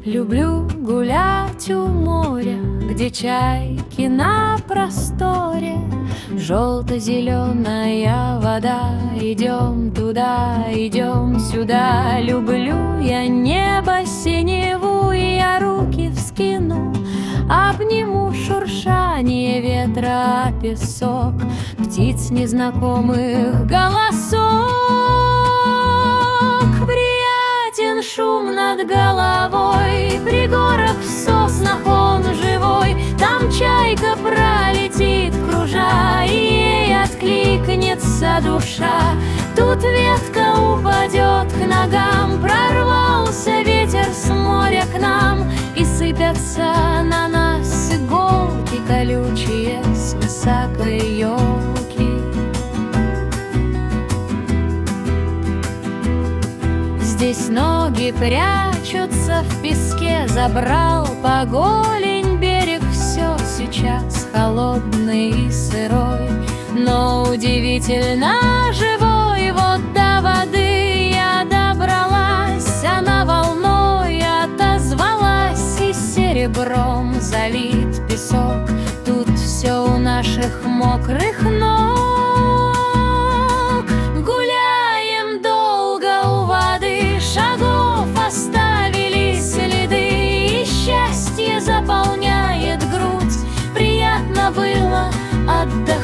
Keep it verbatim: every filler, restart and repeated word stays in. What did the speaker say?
Люблю гулять у моря, где чайки на просторе. Желто-зеленая вода, идем туда, идем сюда. Люблю я небо синеву, и я руки вскину, обниму шуршание ветра о песок, птиц незнакомых голосок. Приятен шум над головой, пригорок в соснах он живой. Там чайка пролетит, кружа, и ей откликнется душа. Тут ветка упадет к ногам, прорвался ветер с моря к нам, и сыпятся на нас иголки колючие с высокой елки. Здесь ноги прячутся в песке, забрал по голень берег. Все сейчас холодный и сырой, но удивительно живой. Вот до воды я добралась, она волной отозвалась, и серебром залит песок. Тут все у наших мокрых ног. Гуляем долго у воды, шагов оставили следы, и счастье заполняет грудь. Приятно было отдохнуть.